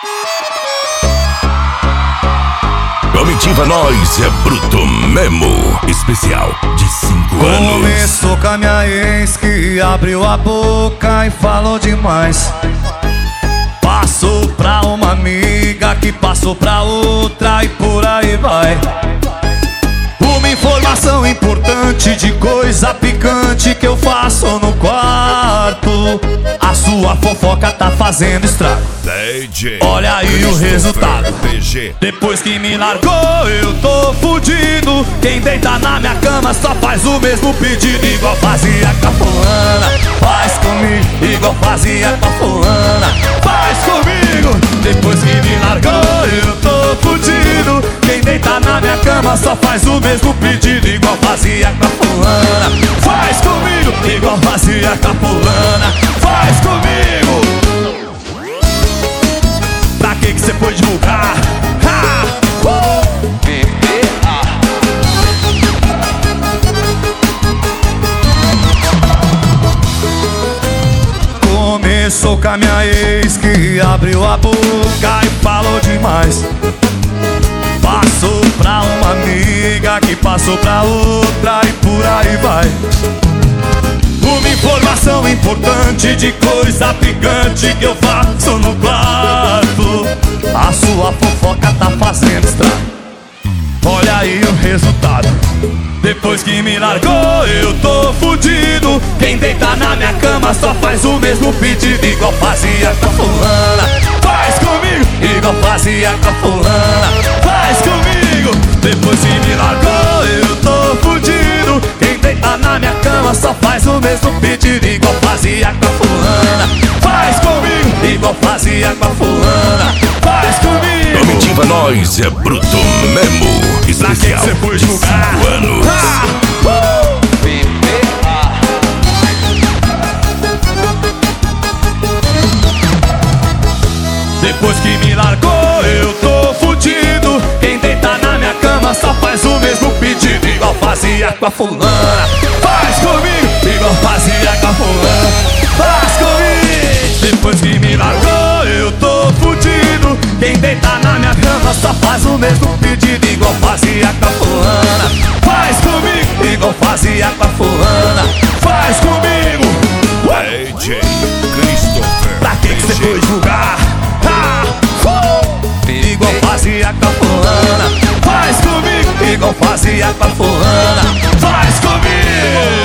Comitiva Nós é bruto mesmo. Especial de 5 anos. Começou com a minha ex que abriu a boca e falou demais. Passou pra uma amiga que passou pra outra e por aí vai. Uma informação importante de coisa picante que eu faço no quarto. A sua fofoca tá fazendo estrago. Olha aí o resultado. Depois que me largou eu tô fudido. Quem deita na minha cama só faz o mesmo pedido. Igual fazia com a fulana, faz comigo. Igual fazia com a fulana, faz comigo. Depois que me largou eu tô fudido. Quem deita na minha cama só faz o mesmo pedido. Igual fazia com a fulana, faz comigo. Igual fazia com a fulana, faz comigo. Pra que cê foi divulgar? Começou com a minha ex que abriu a boca e falou demais. Passou pra uma amiga que passou pra outra e por aí vai. Uma informação importante de coisa picante que eu faço no quarto. A sua fofoca tá fazendo estrago. Olha aí o resultado. Depois que me largou eu tô fudido. Quem deita na minha cama só faz o mesmo pedido. Igual fazia com a fulana, faz comigo. Igual fazia com a fulana, faz comigo. Depois que me largou eu tô fudido. Quem deita na minha cama só faz o mesmo pedido. Igual fazia com a fulana, faz comigo. Igual fazia com a fulana, faz comigo. Comitiva Nós é bruto mesmo. Especial cê foi de julgar? 5 anos. Depois que me largou eu tô fudido. Quem deita na minha cama só faz o mesmo pedido. Igual fazia com a fulana, faz comigo. Igual fazia com a fulana, faz comigo. Depois que me largou eu tô fudido. Quem deita na minha cama só faz o mesmo pedido. Igual fazia com a fulana, faz comigo. Igual fazia com a fulana, faz comigo. DJ Christopher. Pra que cê foi julgar? Igual fazia com a fulana, faz comigo. Igual fazia com a fulana, faz comigo.